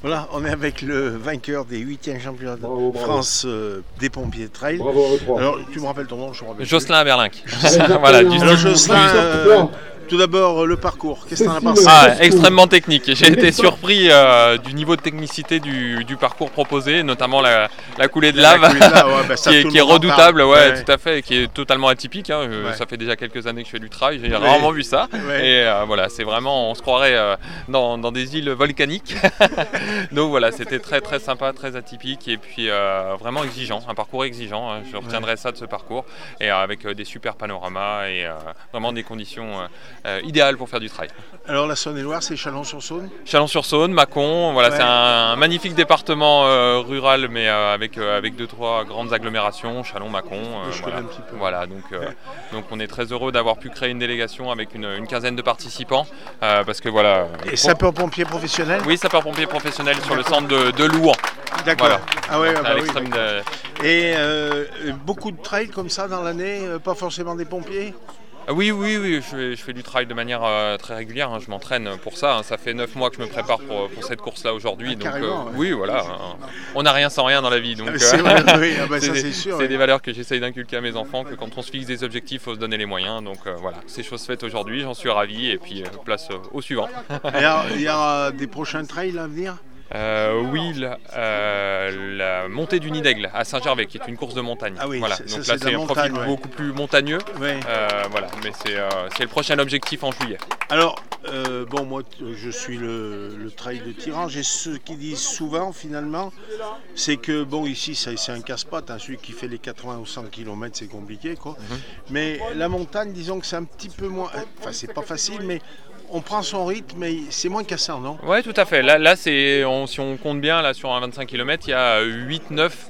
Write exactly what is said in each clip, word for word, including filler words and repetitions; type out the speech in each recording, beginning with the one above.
Voilà, on est avec le vainqueur des huitièmes championnats de Bravo, bravo. France euh, des pompiers de trail. Bravo à eux trois. Alors, tu me rappelles ton nom, je me rappelle. Jocelyn Berlinck. Exactement. Voilà, du Alors, style- Jocelyn, du- euh, tout d'abord, le parcours. Qu'est-ce que t'en as pensé? Ah, extrêmement technique. J'ai été surpris euh, du niveau de technicité du, du parcours proposé, notamment la, la coulée de La lave, coulée de lave, ouais, bah, ça, qui est, tout le qui est monde en redoutable, parle. ouais, Ouais. tout à fait, et qui est totalement atypique. Hein. Euh, Ouais. Ça fait déjà quelques années que je fais du trail, j'ai Ouais. rarement vu ça. Ouais. Et euh, voilà, c'est vraiment, on se croirait euh, dans, dans des îles volcaniques. Donc voilà, c'était très très sympa, très atypique, et puis euh, vraiment exigeant, un parcours exigeant. Hein. Je retiendrai ça de ce parcours, et euh, avec euh, des super panoramas et euh, vraiment des conditions euh, euh, idéales pour faire du trail. Alors, la Saône-et-Loire, c'est Chalon-sur-Saône. Chalon-sur-Saône, Mâcon, voilà, Ouais. c'est un, un magnifique département euh, rural, mais euh, avec, euh, avec deux trois grandes agglomérations, Chalon, Mâcon. euh, Je voilà. connais un petit peu. Voilà, donc, euh, donc on est très heureux d'avoir pu créer une délégation avec une, une quinzaine de participants, euh, parce que voilà. Et pour- sapeurs-pompiers professionnels. Oui, sapeurs-pompiers professionnels sur le centre de, de Louan. D'accord. Voilà. Ah ouais, C'est ah à bah oui, l'extrême d'accord. de- Et euh, beaucoup de trails comme ça dans l'année, euh, pas forcément des pompiers. Ah Oui, oui, oui, je fais, je fais du trail de manière euh, très régulière, hein, je m'entraîne pour ça, hein. Ça fait neuf mois que je me prépare pour, pour cette course-là aujourd'hui. Ah, donc carrément, ouais. oui, voilà, hein. On n'a rien sans rien dans la vie. Donc, Ah, c'est euh, vrai, oui, ah bah, ça, des- c'est sûr, c'est ouais. des valeurs que j'essaye d'inculquer à mes enfants, que quand on se fixe des objectifs, il faut se donner les moyens. Donc euh, voilà, c'est chose faite aujourd'hui, j'en suis ravi, et puis euh, place euh, au suivant. Et alors, il y a des prochains trails à venir. Euh, oui, la, euh, la montée du Nid d'Aigle à Saint-Gervais, qui est une course de montagne. Ah oui, voilà. c'est- ça, Donc c'est là, de la c'est un montagne, profil ouais. beaucoup plus montagneux. Ouais. Euh, voilà, mais c'est euh, c'est le prochain objectif en juillet. Alors, euh, bon, moi, t- je suis le, le trail de Tirange, et ceux qui disent souvent, finalement, c'est que, bon, ici, ça- c'est un casse-pattes, hein, celui qui fait les quatre-vingts ou cent kilomètres, c'est compliqué, quoi. Mhm. Mais la montagne, disons que c'est un petit peu moins, enfin, c'est pas facile, mais on prend son rythme, mais c'est moins cassant, non? Oui, tout à fait. Là, là c'est, on- si on compte bien, là, sur un vingt-cinq kilomètres, il y a huit neuf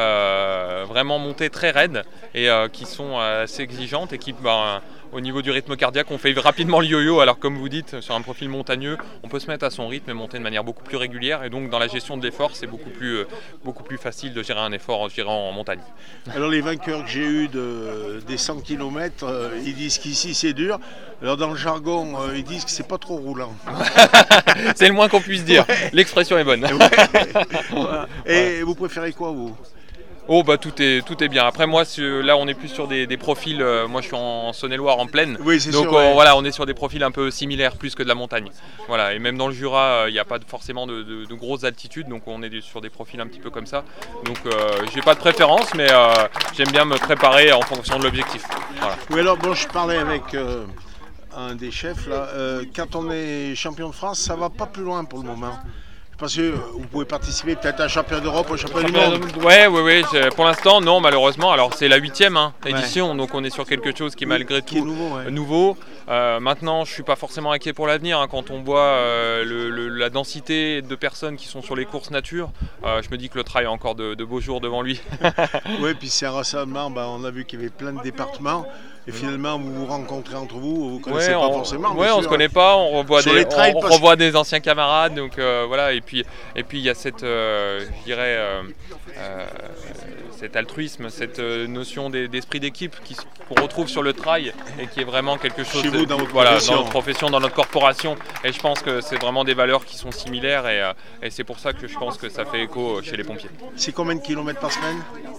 euh, vraiment montées très raides et euh, qui sont assez exigeantes et qui, ben, au niveau du rythme cardiaque, on fait rapidement le yo-yo. Alors, comme vous dites, sur un profil montagneux, on peut se mettre à son rythme et monter de manière beaucoup plus régulière. Et donc, dans la gestion de l'effort, c'est beaucoup plus, euh, beaucoup plus facile de gérer un effort, je dirais, en montagne. Alors, les vainqueurs que j'ai eus de, des cent kilomètres, euh, ils disent qu'ici, c'est dur. Alors, dans le jargon, euh, ils disent que c'est pas trop roulant. C'est le moins qu'on puisse dire. L'expression est bonne. Voilà. Et vous préférez quoi, vous? Oh bah tout est, tout est bien. Après moi c'est- là on est plus sur des, des profils, euh, moi je suis en Saône-et-Loire en plaine, Oui, c'est donc sûr, on- ouais. voilà, on est sur des profils un peu similaires plus que de la montagne. Voilà, et même dans le Jura il n'y a pas de- forcément de, de- de grosses altitudes, donc on est des- sur des profils un petit peu comme ça. Donc euh, j'ai pas de préférence, mais euh, j'aime bien me préparer en fonction de l'objectif. Voilà. Oui, alors, bon, je parlais avec euh, un des chefs, là. Euh, quand on est champion de France, ça va pas plus loin pour le moment. Parce que euh, vous pouvez participer peut-être à un champion d'Europe ou un champion du monde. Ouais, ouais, ouais. j'ai- Pour l'instant, non, malheureusement. Alors, c'est la huitième hein, Ouais. édition, donc on est sur quelque chose qui, malgré Qui est tout, nouveau, ouais. nouveau. Euh, maintenant, je suis pas forcément inquiet pour l'avenir. hein. Quand on voit euh, le- le- la densité de personnes qui sont sur les courses nature, euh, je me dis que le trail a encore de, de beaux jours devant lui. Oui, puis c'est un rassemblement, ben, on a vu qu'il y avait plein de départements. Et finalement, vous vous rencontrez entre vous, vous ne connaissez Ouais, pas on, forcément. ouais, bien on sûr. se connaît pas, on revoit Sur des, les trails, on parce- revoit des anciens camarades, donc euh, voilà. Et puis, et puis il y a cette, euh, je dirais, euh, euh, cet altruisme, cette euh, notion des- d'esprit d'équipe qui s- qu'on retrouve sur le trail et qui est vraiment quelque chose Chez de- vous, dans votre voilà, profession. dans notre profession, dans notre corporation. Et je pense que c'est vraiment des valeurs qui sont similaires et, euh, et c'est pour ça que je pense que ça fait écho chez les pompiers. C'est combien de kilomètres par semaine?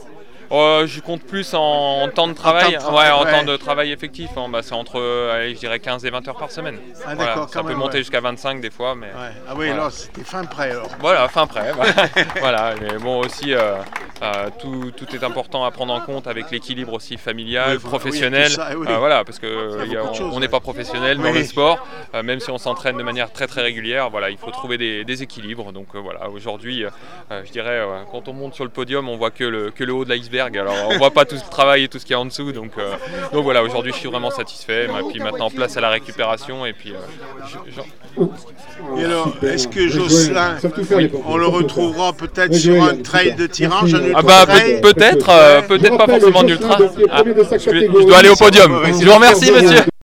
Euh, je compte plus en, en temps de travail, temps de travail, ouais, en ouais. temps de travail effectif. hein. Bah, c'est entre, euh, allez, je dirais quinze et vingt heures par semaine. Ah, Voilà, d'accord, ça quand peut même, monter ouais. jusqu'à vingt-cinq des fois, mais Ouais. Ah oui, Voilà. là, c'était fin prêt alors. voilà, fin prêt. voilà. Voilà, mais bon aussi, euh, euh, tout, tout est important à prendre en compte avec l'équilibre aussi familial, Oui, voilà, professionnel. oui, tout ça, oui. Euh, voilà, parce que y a il y a- beaucoup de choses, on n'est ouais. pas professionnel dans Oui. le sport, euh, même si on s'entraîne de manière très très régulière. Voilà, il faut trouver des, des équilibres. Donc euh, voilà, aujourd'hui, euh, euh, je dirais, euh, quand on monte sur le podium, on voit que le, que le haut de l'iceberg. Alors on voit pas tout ce travail et tout ce qu'il y a en dessous. Donc, euh, donc voilà, aujourd'hui, je suis vraiment satisfait. Et puis maintenant, place à la récupération. Et puis, euh, je- je- Et alors, Super. est-ce que Ouais, Jocelyn, ils savent tout faire, les pompiers, on le ils savent tout retrouvera peut-être Ouais, sur Joël, un trail super. de Tirange, un Merci. Ah ultra bah trail? peut- peut-être, euh, Je peut-être pas rappelle, forcément Jocelyn, d'ultra. donc, il est Ah, premier de sa je, vais- je catégorie. dois aller au podium. Ouais, Je vous remercie, monsieur.